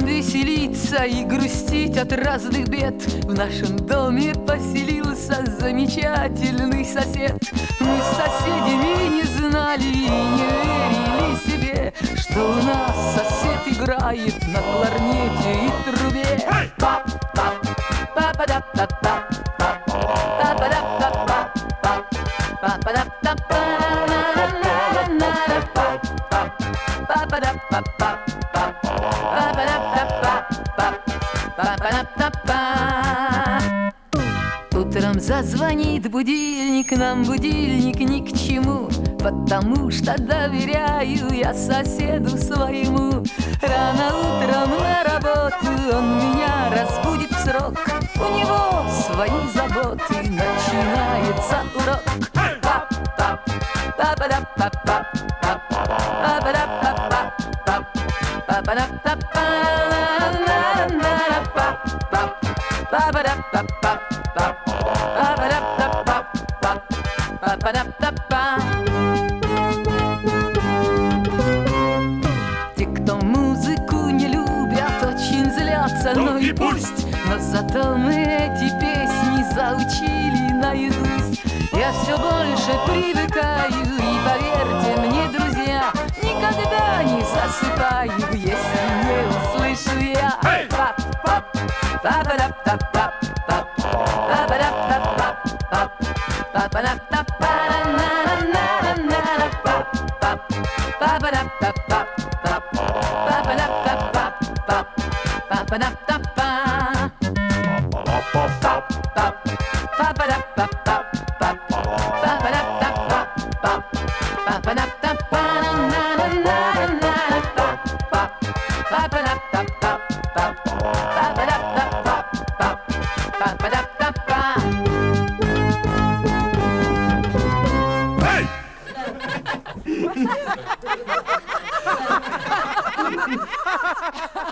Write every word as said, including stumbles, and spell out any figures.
веселиться и грустить от разных бед. В нашем доме поселился замечательный сосед. Мы с соседями не знали и не верили себе, что у нас сосед играет на кларнете и трубе. Утром зазвонит будильник, нам будильник ни к чему, потому что доверяю я соседу своему. Рано утром на работу он меня разбудит в срок. У него свои заботы, начинается урок. Те, кто музыку не любят, очень злятся, ну и пусть. Но зато мы эти песни заучили наизусть. Я все больше привыкаю, и поверьте мне, друзья, никогда не засыпаю, если не услышу я. Hey!